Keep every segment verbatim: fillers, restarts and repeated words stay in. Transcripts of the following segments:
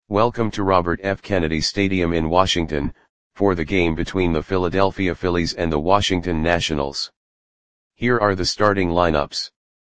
Welcome to Robert F. Kennedy Stadium in Washington, for the game between the Philadelphia Phillies and the Washington Nationals. Here are the starting lineups.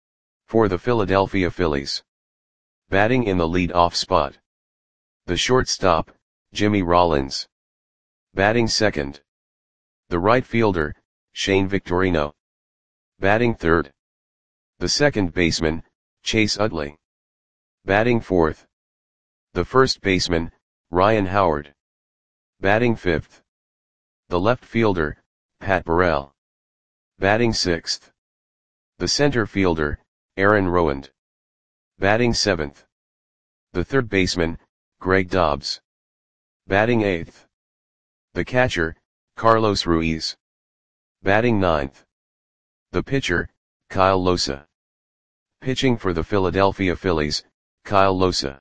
For the Philadelphia Phillies. Batting in the lead-off spot. The shortstop, Jimmy Rollins. Batting second. The right fielder, Shane Victorino. Batting third. The second baseman, Chase Utley. Batting fourth. The first baseman, Ryan Howard. Batting fifth. The left fielder, Pat Burrell. Batting sixth. The center fielder, Aaron Rowand. Batting seventh. The third baseman, Greg Dobbs. Batting eighth. The catcher, Carlos Ruiz. Batting ninth. The pitcher, Kyle Lohse. Pitching for the Philadelphia Phillies, Kyle Lohse.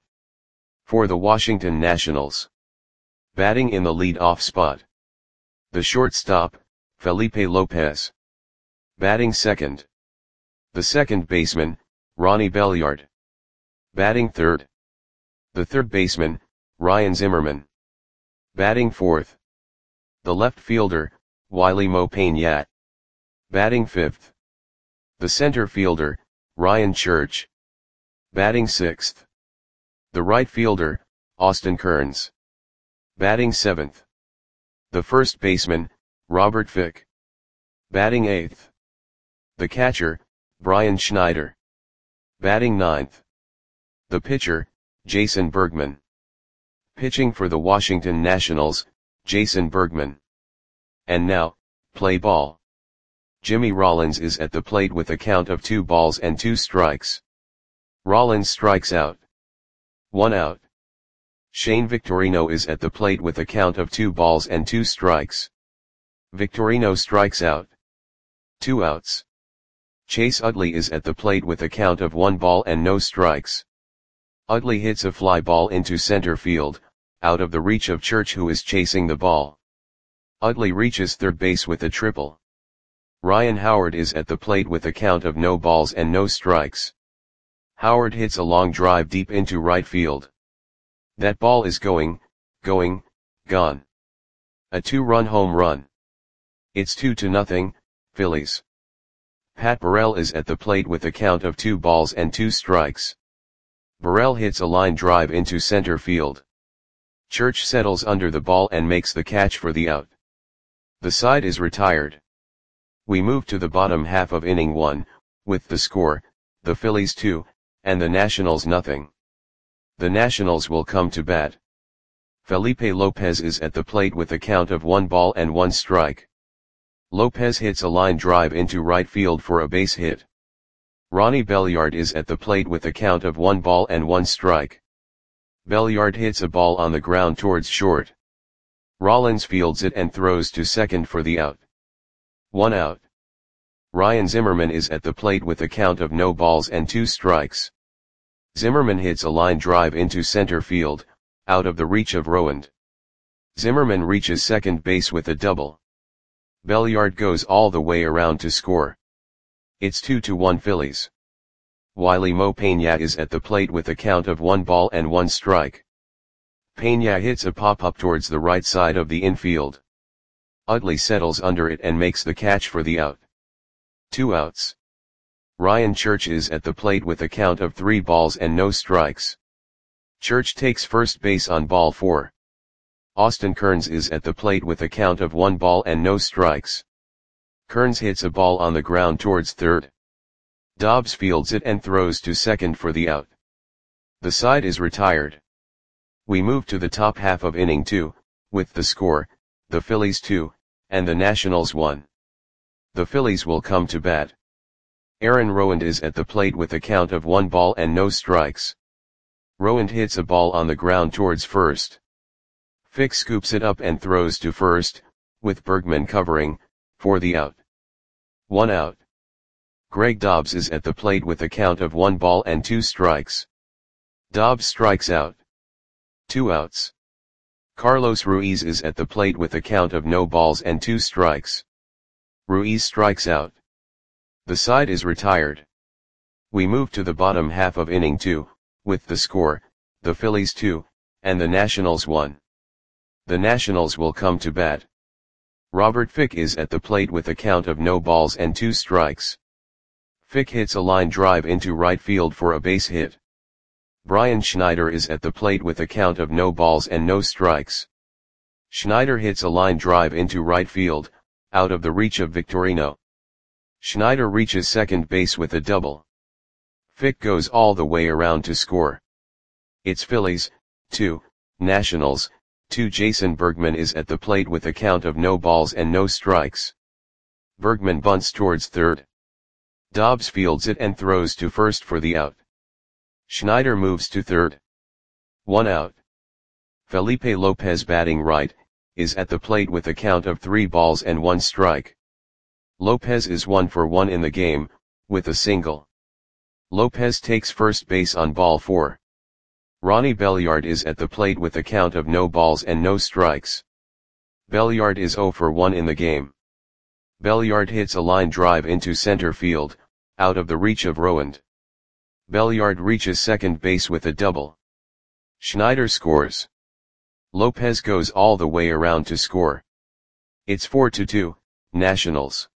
For the Washington Nationals. Batting in the lead-off spot. The shortstop, Felipe Lopez. Batting second. The second baseman, Ronnie Belliard. Batting third. The third baseman, Ryan Zimmerman. Batting fourth. The left fielder, Wily Mo Pena. Batting fifth. The center fielder, Ryan Church. Batting sixth. The right fielder, Austin Kearns. Batting seventh. The first baseman, Robert Fick. Batting eighth. The catcher, Brian Schneider. Batting ninth. The pitcher, Jason Bergman. Pitching for the Washington Nationals, Jason Bergman. And now, play ball. Jimmy Rollins is at the plate with a count of two balls and two strikes. Rollins strikes out. One out. Shane Victorino is at the plate with a count of two balls and two strikes. Victorino strikes out. Two outs. Chase Utley is at the plate with a count of one ball and no strikes. Utley hits a fly ball into center field, out of the reach of Church, who is chasing the ball. Utley reaches third base with a triple. Ryan Howard is at the plate with a count of no balls and no strikes. Howard hits a long drive deep into right field. That ball is going, going, gone. A two-run home run. It's two to nothing, Phillies. Pat Burrell is at the plate with a count of two balls and two strikes. Burrell hits a line drive into center field. Church settles under the ball and makes the catch for the out. The side is retired. We move to the bottom half of inning one, with the score, the Phillies two, and the Nationals nothing. The Nationals will come to bat. Felipe Lopez is at the plate with a count of one ball and one strike. Lopez hits a line drive into right field for a base hit. Ronnie Belliard is at the plate with a count of one ball and one strike. Belliard hits a ball on the ground towards short. Rollins fields it and throws to second for the out. One out. Ryan Zimmerman is at the plate with a count of no balls and two strikes. Zimmerman hits a line drive into center field, out of the reach of Rowand. Zimmerman reaches second base with a double. Belliard goes all the way around to score. It's two to one Phillies. Wily Mo Pena is at the plate with a count of one ball and one strike. Pena hits a pop-up towards the right side of the infield. Utley settles under it and makes the catch for the out. Two outs. Ryan Church is at the plate with a count of three balls and no strikes. Church takes first base on ball four. Austin Kearns is at the plate with a count of one ball and no strikes. Kearns hits a ball on the ground towards third. Dobbs fields it and throws to second for the out. The side is retired. We move to the top half of inning two, with the score, the Phillies two, and the Nationals one. The Phillies will come to bat. Aaron Rowand is at the plate with a count of one ball and no strikes. Rowand hits a ball on the ground towards first. Fick scoops it up and throws to first, with Bergman covering, for the out. One out. Greg Dobbs is at the plate with a count of one ball and two strikes. Dobbs strikes out. Two outs. Carlos Ruiz is at the plate with a count of no balls and two strikes. Ruiz strikes out. The side is retired. We move to the bottom half of inning two, with the score, the Phillies two, and the Nationals one. The Nationals will come to bat. Robert Fick is at the plate with a count of no balls and two strikes. Fick hits a line drive into right field for a base hit. Brian Schneider is at the plate with a count of no balls and no strikes. Schneider hits a line drive into right field, out of the reach of Victorino. Schneider reaches second base with a double. Fick goes all the way around to score. It's Phillies, two, Nationals, two. Jason Bergman is at the plate with a count of no balls and no strikes. Bergman bunts towards third. Dobbs fields it and throws to first for the out. Schneider moves to third. One out. Felipe Lopez, batting right, is at the plate with a count of three balls and one strike. Lopez is one for one in the game, with a single. Lopez takes first base on ball four. Ronnie Belliard is at the plate with a count of no balls and no strikes. Belliard is zero for one in the game. Belliard hits a line drive into center field, out of the reach of Rowand. Belliard reaches second base with a double. Schneider scores. Lopez goes all the way around to score. It's four to two, Nationals.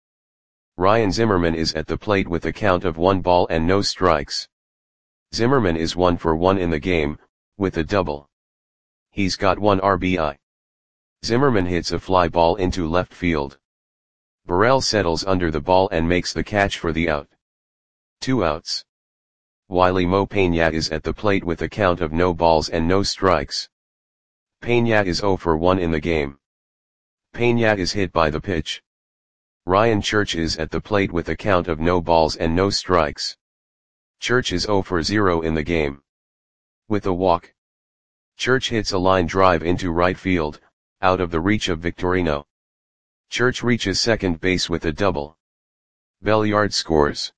Ryan Zimmerman is at the plate with a count of one ball and no strikes. Zimmerman is one for one in the game, with a double. He's got one R B I. Zimmerman hits a fly ball into left field. Burrell settles under the ball and makes the catch for the out. Two outs. Wiley Mo Peña is at the plate with a count of no balls and no strikes. Peña is zero for one in the game. Peña is hit by the pitch. Ryan Church is at the plate with a count of no balls and no strikes. Church is zero for zero in the game. With a walk. Church hits a line drive into right field, out of the reach of Victorino. Church reaches second base with a double. Belliard scores.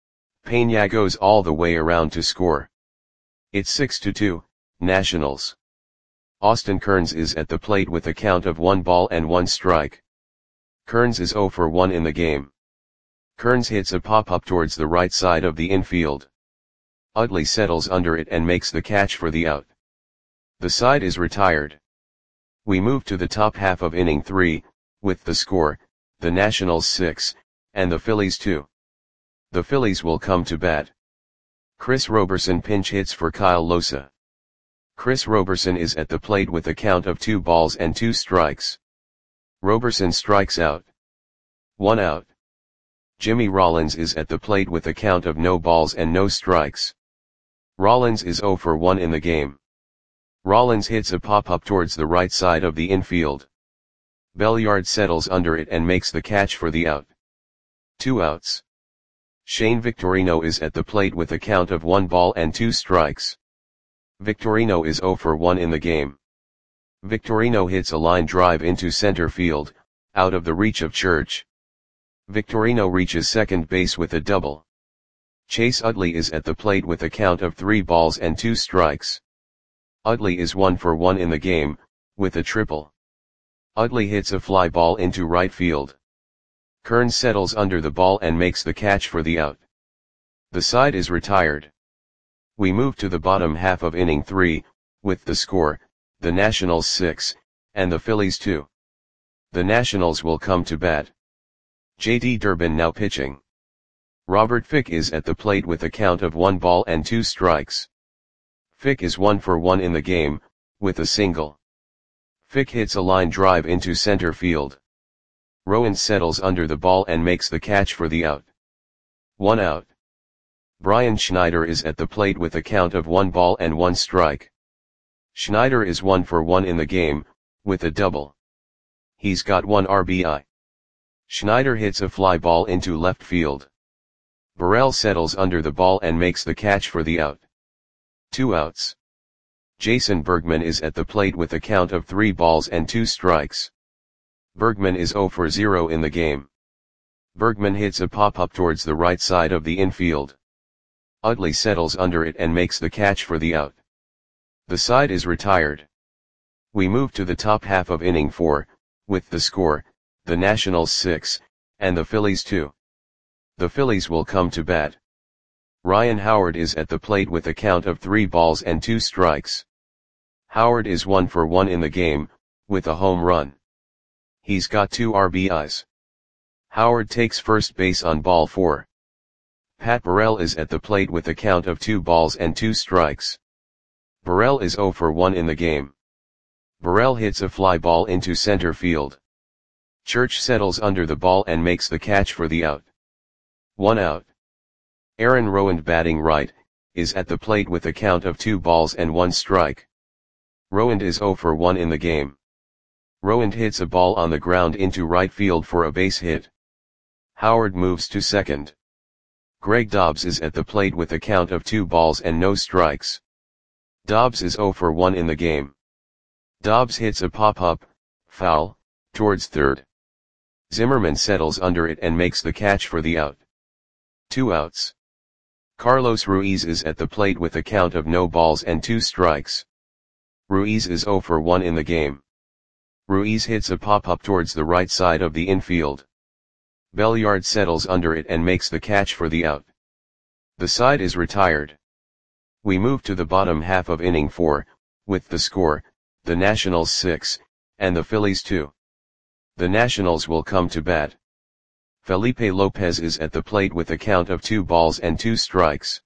Peña goes all the way around to score. It's six to two, Nationals. Austin Kearns is at the plate with a count of one ball and one strike. Kearns is zero for one in the game. Kearns hits a pop-up towards the right side of the infield. Utley settles under it and makes the catch for the out. The side is retired. We move to the top half of inning three, with the score, the Nationals six, and the Phillies two. The Phillies will come to bat. Chris Roberson pinch hits for Kyle Losa. Chris Roberson is at the plate with a count of two balls and two strikes. Roberson strikes out. One out. Jimmy Rollins is at the plate with a count of no balls and no strikes. Rollins is zero for one in the game. Rollins hits a pop-up towards the right side of the infield. Belliard settles under it and makes the catch for the out. Two outs. Shane Victorino is at the plate with a count of one ball and two strikes. Victorino is zero for one in the game. Victorino hits a line drive into center field, out of the reach of Church. Victorino reaches second base with a double. Chase Utley is at the plate with a count of three balls and two strikes. Utley is one for one in the game, with a triple. Utley hits a fly ball into right field. Kearns settles under the ball and makes the catch for the out. The side is retired. We move to the bottom half of inning three, with the score, the Nationals six, and the Phillies two. The Nationals will come to bat. J D Durbin now pitching. Robert Fick is at the plate with a count of one ball and two strikes. Fick is one for one in the game, with a single. Fick hits a line drive into center field. Rowand settles under the ball and makes the catch for the out. One out. Brian Schneider is at the plate with a count of one ball and one strike. Schneider is one for one in the game, with a double. He's got one R B I. Schneider hits a fly ball into left field. Burrell settles under the ball and makes the catch for the out. Two outs. Jason Bergman is at the plate with a count of three balls and two strikes. Bergman is zero for zero in the game. Bergman hits a pop-up towards the right side of the infield. Utley settles under it and makes the catch for the out. The side is retired. We move to the top half of inning four, with the score, the Nationals six, and the Phillies two. The Phillies will come to bat. Ryan Howard is at the plate with a count of three balls and two strikes. Howard is one for one in the game, with a home run. He's got two R B Is. Howard takes first base on ball four. Pat Burrell is at the plate with a count of two balls and two strikes. Burrell is zero for one in the game. Burrell hits a fly ball into center field. Church settles under the ball and makes the catch for the out. One out. Aaron Rowand, batting right, is at the plate with a count of two balls and one strike. Rowand is zero for one in the game. Rowand hits a ball on the ground into right field for a base hit. Howard moves to second. Greg Dobbs is at the plate with a count of two balls and no strikes. Dobbs is zero for one in the game. Dobbs hits a pop-up, foul, towards third. Zimmerman settles under it and makes the catch for the out. Two outs. Carlos Ruiz is at the plate with a count of no balls and two strikes. Ruiz is zero for one in the game. Ruiz hits a pop-up towards the right side of the infield. Belliard settles under it and makes the catch for the out. The side is retired. We move to the bottom half of inning four, with the score, the Nationals six, and the Phillies two. The Nationals will come to bat. Felipe Lopez is at the plate with a count of two balls and two strikes.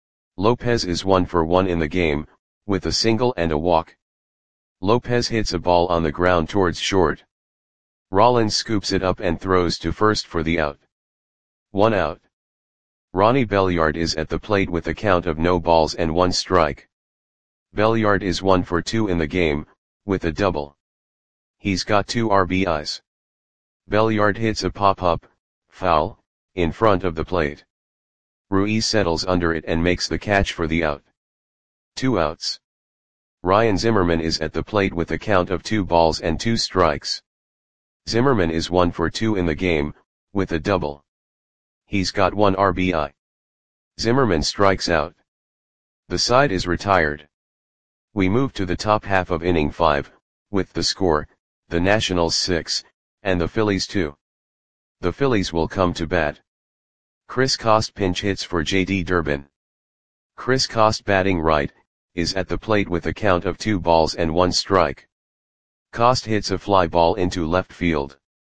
Lopez is one for one in the game, with a single and a walk. Lopez hits a ball on the ground towards short. Rollins scoops it up and throws to first for the out. One out. Ronnie Belliard is at the plate with a count of no balls and one strike. Belliard is one for two in the game, with a double. He's got two R B Is. Belliard hits a pop-up, foul, in front of the plate. Ruiz settles under it and makes the catch for the out. Two outs. Ryan Zimmerman is at the plate with a count of two balls and two strikes. Zimmerman is one for two in the game, with a double. He's got one R B I. Zimmerman strikes out. The side is retired. We move to the top half of inning five, with the score, the Nationals six, and the Phillies two. The Phillies will come to bat. Chris Coste pinch hits for J D Durbin. Chris Coste, batting right, is at the plate with a count of two balls and one strike. Coste hits a fly ball into left field.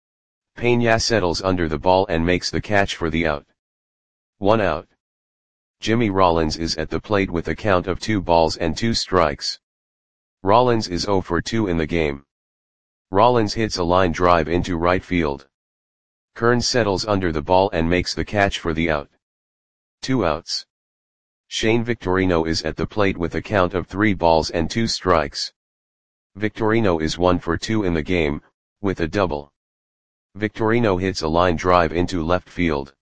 Peña settles under the ball and makes the catch for the out. One out. Jimmy Rollins is at the plate with a count of two balls and two strikes. Rollins is zero for two in the game. Rollins hits a line drive into right field. Kearns settles under the ball and makes the catch for the out. Two outs. Shane Victorino is at the plate with a count of three balls and two strikes. Victorino is one for two in the game, with a double. Victorino hits a line drive into left field.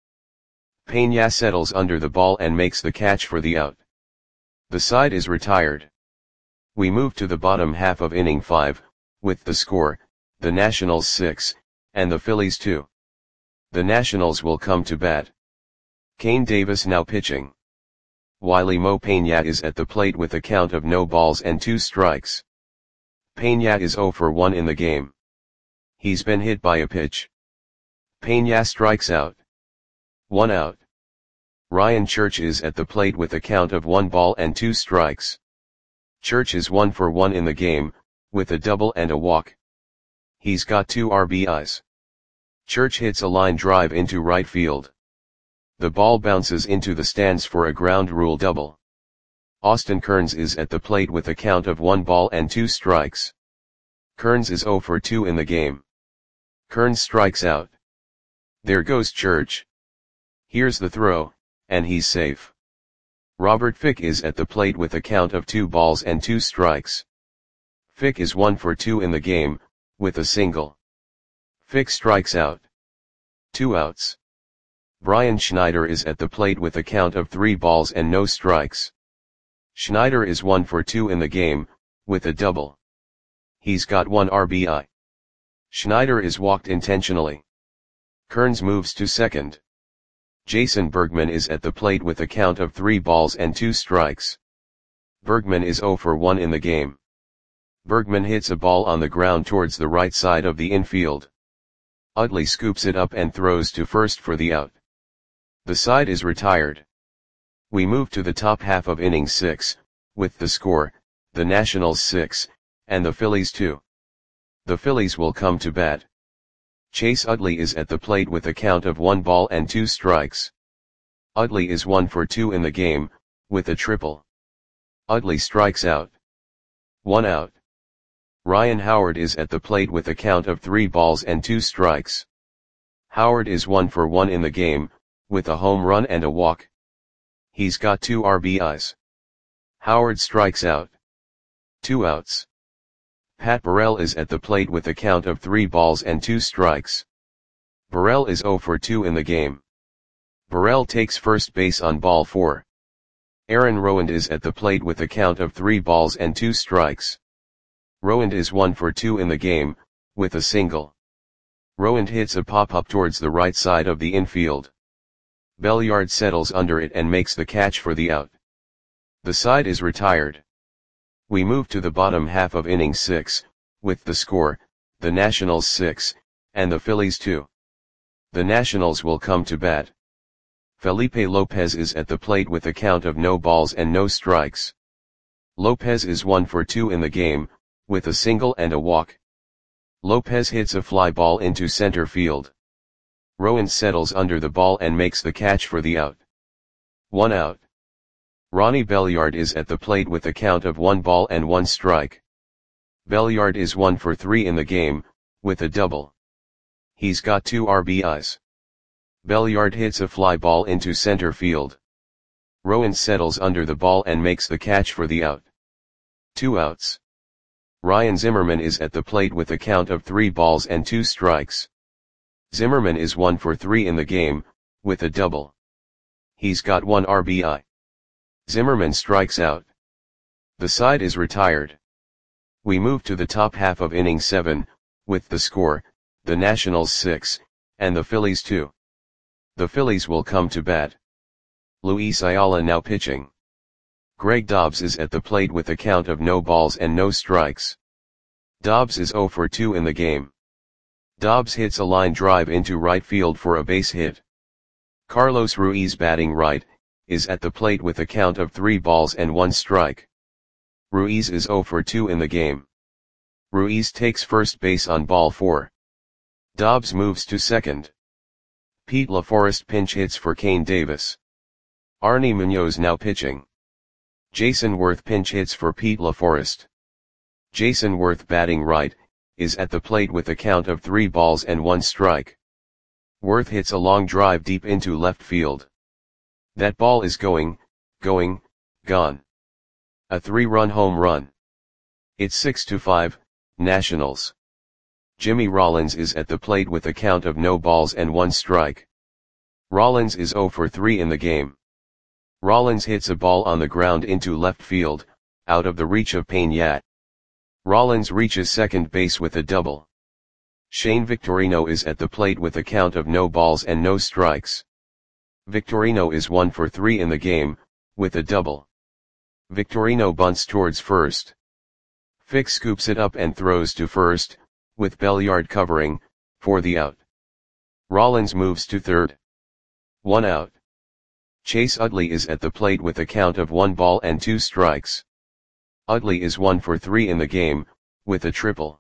Peña settles under the ball and makes the catch for the out. The side is retired. We move to the bottom half of inning five, with the score, the Nationals six, and the Phillies two. The Nationals will come to bat. Kane Davis now pitching. Wiley Mo Peña is at the plate with a count of no balls and two strikes. Peña is zero for one in the game. He's been hit by a pitch. Peña strikes out. One out. Ryan Church is at the plate with a count of one ball and two strikes. Church is one for one in the game, with a double and a walk. He's got two R B Is. Church hits a line drive into right field. The ball bounces into the stands for a ground rule double. Austin Kearns is at the plate with a count of one ball and two strikes. Kearns is zero for two in the game. Kearns strikes out. There goes Church. Here's the throw, and he's safe. Robert Fick is at the plate with a count of two balls and two strikes. Fick is one for two in the game, with a single. Fick strikes out. Two outs. Brian Schneider is at the plate with a count of three balls and no strikes. Schneider is one for two in the game, with a double. He's got one R B I. Schneider is walked intentionally. Kearns moves to second. Jason Bergman is at the plate with a count of three balls and two strikes. Bergman is zero for one in the game. Bergman hits a ball on the ground towards the right side of the infield. Utley scoops it up and throws to first for the out. The side is retired. We move to the top half of inning six, with the score, the Nationals six, and the Phillies two. The Phillies will come to bat. Chase Utley is at the plate with a count of one ball and two strikes. Utley is one for two in the game, with a triple. Utley strikes out. One out. Ryan Howard is at the plate with a count of three balls and two strikes. Howard is one for one in the game, with a home run and a walk. He's got two R B Is. Howard strikes out. Two outs. Pat Burrell is at the plate with a count of three balls and two strikes. Burrell is zero for two in the game. Burrell takes first base on ball four. Aaron Rowand is at the plate with a count of three balls and two strikes. Rowand is one for two in the game, with a single. Rowand hits a pop-up towards the right side of the infield. Belliard settles under it and makes the catch for the out. The side is retired. We move to the bottom half of inning six, with the score, the Nationals six, and the Phillies two. The Nationals will come to bat. Felipe Lopez is at the plate with a count of no balls and no strikes. Lopez is one for two in the game, with a single and a walk. Lopez hits a fly ball into center field. Rowand settles under the ball and makes the catch for the out. One out. Ronnie Belliard is at the plate with a count of one ball and one strike. Belliard is one for three in the game, with a double. He's got two R B Is. Belliard hits a fly ball into center field. Rowand settles under the ball and makes the catch for the out. Two outs. Ryan Zimmerman is at the plate with a count of three balls and two strikes. Zimmerman is one for three in the game, with a double. He's got one R B I. Zimmerman strikes out. The side is retired. We move to the top half of inning seven, with the score, the Nationals six, and the Phillies two. The Phillies will come to bat. Luis Ayala now pitching. Greg Dobbs is at the plate with a count of no balls and no strikes. Dobbs is zero for two in the game. Dobbs hits a line drive into right field for a base hit. Carlos Ruiz, batting right, is at the plate with a count of three balls and one strike. Ruiz is zero for two in the game. Ruiz takes first base on ball four. Dobbs moves to second. Pete LaForest pinch hits for Kane Davis. Arnie Munoz now pitching. Jason Worth pinch hits for Pete LaForest. Jason Worth, batting right, is at the plate with a count of three balls and one strike. Worth hits a long drive deep into left field. That ball is going, going, gone. A three-run home run. It's six to five, Nationals. Jimmy Rollins is at the plate with a count of no balls and one strike. Rollins is zero for three in the game. Rollins hits a ball on the ground into left field, out of the reach of Peña. Rollins reaches second base with a double. Shane Victorino is at the plate with a count of no balls and no strikes. Victorino is one for three in the game, with a double. Victorino bunts towards first. Fick scoops it up and throws to first, with Belliard covering, for the out. Rollins moves to third. One out. Chase Utley is at the plate with a count of one ball and two strikes. Utley is one for three in the game, with a triple.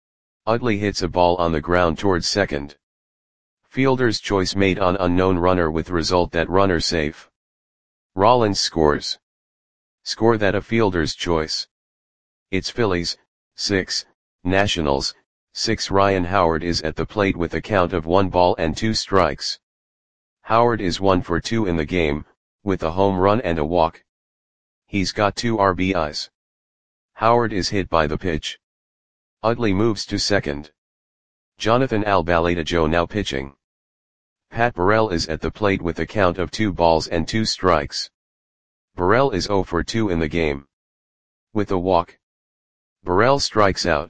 Utley hits a ball on the ground towards second. Fielder's choice made on unknown runner with result that runner safe. Rollins scores. Score that a fielder's choice. It's Phillies, six, Nationals, six. Ryan Howard is at the plate with a count of one ball and two strikes. Howard is one for two in the game, with a home run and a walk. He's got two R B Is. Howard is hit by the pitch. Utley moves to second. Jonathan Albaladejo now pitching. Pat Burrell is at the plate with a count of two balls and two strikes. Burrell is zero for two in the game. With a walk. Burrell strikes out.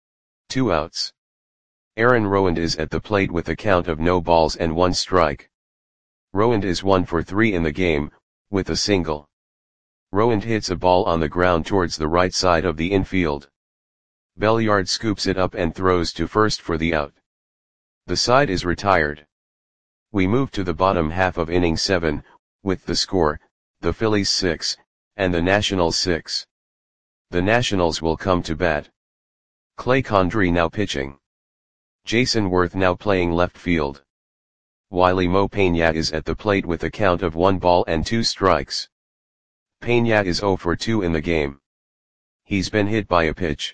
Two outs. Aaron Rowand is at the plate with a count of no balls and one strike. Rowand is one for three in the game, with a single. Rowand hits a ball on the ground towards the right side of the infield. Belliard scoops it up and throws to first for the out. The side is retired. We move to the bottom half of inning seven, with the score, the Phillies six, and the Nationals six. The Nationals will come to bat. Clay Condrey now pitching. Jason Worth now playing left field. Wiley Mo Peña is at the plate with a count of one ball and two strikes. Peña is oh for two in the game. He's been hit by a pitch.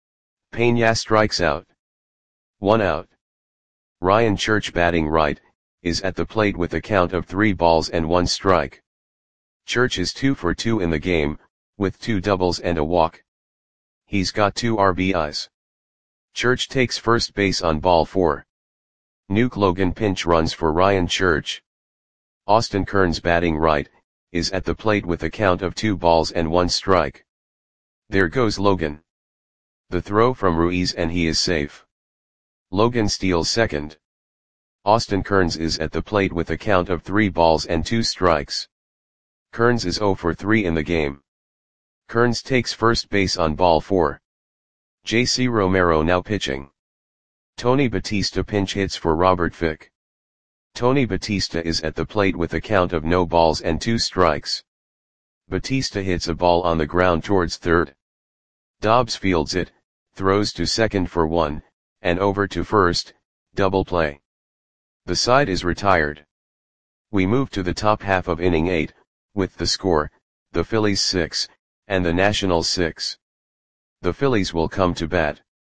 Peña strikes out. One out. Ryan Church batting right, is at the plate with a count of three balls and one strike. Church is two for two in the game, with two doubles and a walk. He's got two R B Is. Church takes first base on ball four. Nuke Logan pinch runs for Ryan Church. Austin Kearns batting right, is at the plate with a count of two balls and one strike. There goes Logan. The throw from Ruiz and he is safe. Logan steals second. Austin Kearns is at the plate with a count of three balls and two strikes. Kearns is oh for three in the game. Kearns takes first base on ball four. J C Romero now pitching. Tony Batista pinch hits for Robert Fick. Tony Batista is at the plate with a count of no balls and two strikes. Batista hits a ball on the ground towards third. Dobbs fields it, throws to second for one, and over to first, double play. The side is retired. We move to the top half of inning eight, with the score, the Phillies six, and the Nationals six. The Phillies will come to bat.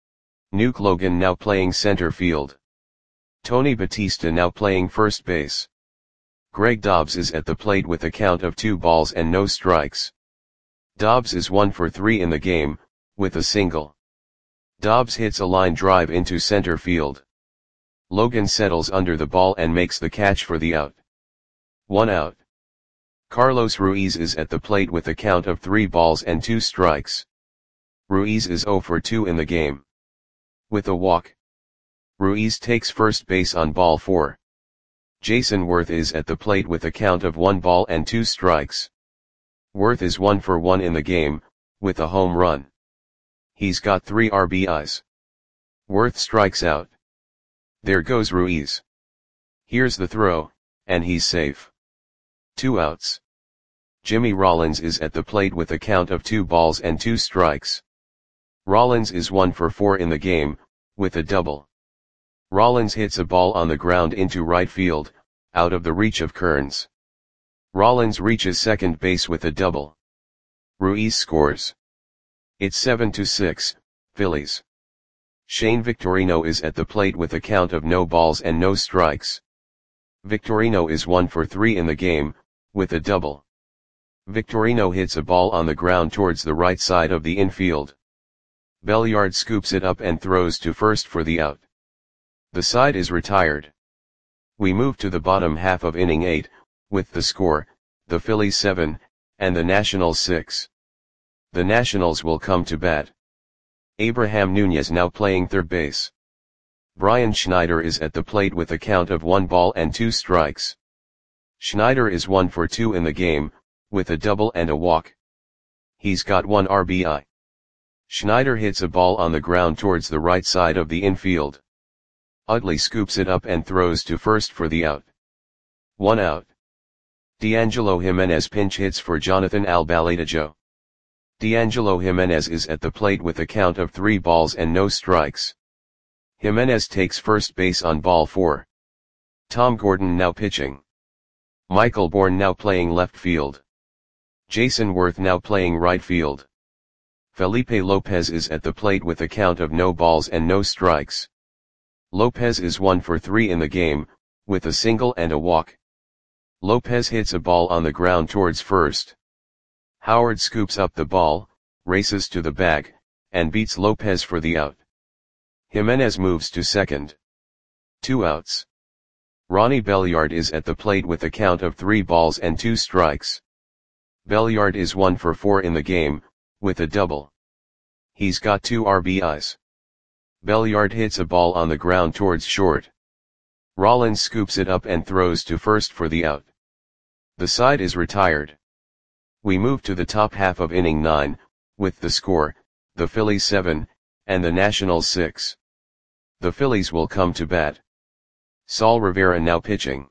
Nuke Logan now playing center field. Tony Batista now playing first base. Greg Dobbs is at the plate with a count of two balls and no strikes. Dobbs is one for three in the game, with a single. Dobbs hits a line drive into center field. Logan settles under the ball and makes the catch for the out. One out. Carlos Ruiz is at the plate with a count of three balls and two strikes. Ruiz is oh for two in the game. With a walk. Ruiz takes first base on ball four. Jason Worth is at the plate with a count of one ball and two strikes. Worth is one for one in the game, with a home run. He's got three R B Is. Worth strikes out. There goes Ruiz. Here's the throw, and he's safe. Two outs. Jimmy Rollins is at the plate with a count of two balls and two strikes. Rollins is one for four in the game, with a double. Rollins hits a ball on the ground into right field, out of the reach of Kearns. Rollins reaches second base with a double. Ruiz scores. It's seven to six, Phillies. Shane Victorino is at the plate with a count of no balls and no strikes. Victorino is one for three in the game, with a double. Victorino hits a ball on the ground towards the right side of the infield. Belliard scoops it up and throws to first for the out. The side is retired. We move to the bottom half of inning eight, with the score, the Phillies seven, and the Nationals six. The Nationals will come to bat. Abraham Nunez now playing third base. Brian Schneider is at the plate with a count of one ball and two strikes. Schneider is one for two in the game, with a double and a walk. He's got one R B I. Schneider hits a ball on the ground towards the right side of the infield. Utley scoops it up and throws to first for the out. One out. D'Angelo Jimenez pinch hits for Jonathan Albaladejo. D'Angelo Jimenez is at the plate with a count of three balls and no strikes. Jimenez takes first base on ball four. Tom Gordon now pitching. Michael Bourne now playing left field. Jason Worth now playing right field. Felipe Lopez is at the plate with a count of no balls and no strikes. Lopez is one for three in the game, with a single and a walk. Lopez hits a ball on the ground towards first. Howard scoops up the ball, races to the bag, and beats Lopez for the out. Jimenez moves to second. Two outs. Ronnie Belliard is at the plate with a count of three balls and two strikes. Belliard is one for four in the game, with a double. He's got two R B Is. Belliard hits a ball on the ground towards short. Rollins scoops it up and throws to first for the out. The side is retired. We move to the top half of inning nine, with the score, the Phillies seven, and the Nationals six. The Phillies will come to bat. Saul Rivera now pitching.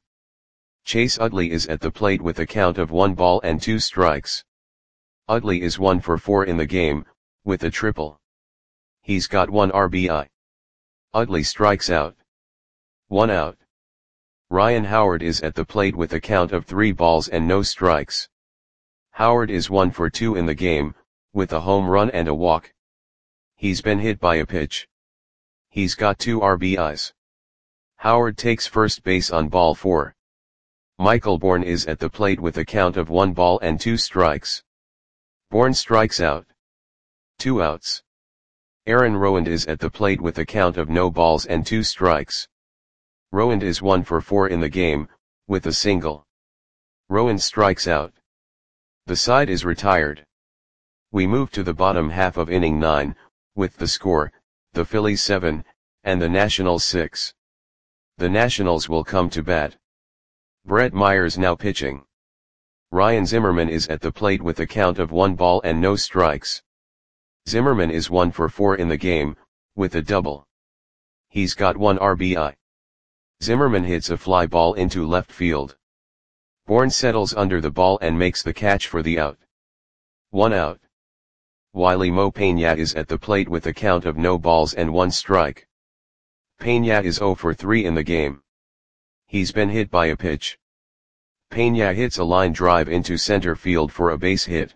Chase Utley is at the plate with a count of one ball and two strikes. Utley is one for four in the game, with a triple. He's got one R B I. Utley strikes out. One out. Ryan Howard is at the plate with a count of three balls and no strikes. Howard is one for two in the game, with a home run and a walk. He's been hit by a pitch. He's got two R B Is. Howard takes first base on ball four. Michael Bourne is at the plate with a count of one ball and two strikes. Bourne strikes out. Two outs. Aaron Rowand is at the plate with a count of no balls and two strikes. Rowand is one for four in the game, with a single. Rowand strikes out. The side is retired. We move to the bottom half of inning nine, with the score, the Phillies seven, and the Nationals six. The Nationals will come to bat. Brett Myers now pitching. Ryan Zimmerman is at the plate with a count of one ball and no strikes. Zimmerman is one for four in the game, with a double. He's got one R B I. Zimmerman hits a fly ball into left field. Bourne settles under the ball and makes the catch for the out. One out. Wiley Mo Peña is at the plate with a count of no balls and one strike. Peña is zero for three in the game. He's been hit by a pitch. Peña hits a line drive into center field for a base hit.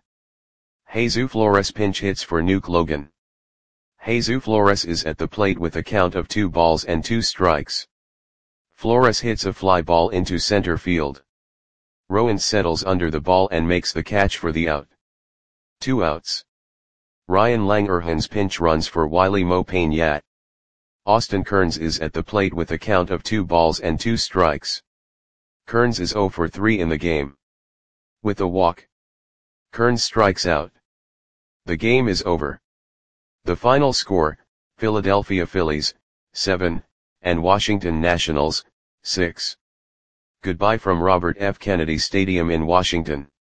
Jesus Flores pinch hits for Nuke Logan. Jesus Flores is at the plate with a count of two balls and two strikes. Flores hits a fly ball into center field. Rowand settles under the ball and makes the catch for the out. Two outs. Ryan Langerhans pinch runs for Wiley Mo Peña. Austin Kearns is at the plate with a count of two balls and two strikes. Kearns is zero for three in the game. With a walk. Kearns strikes out. The game is over. The final score, Philadelphia Phillies, seven, and Washington Nationals, six. Goodbye from Robert F. Kennedy Stadium in Washington.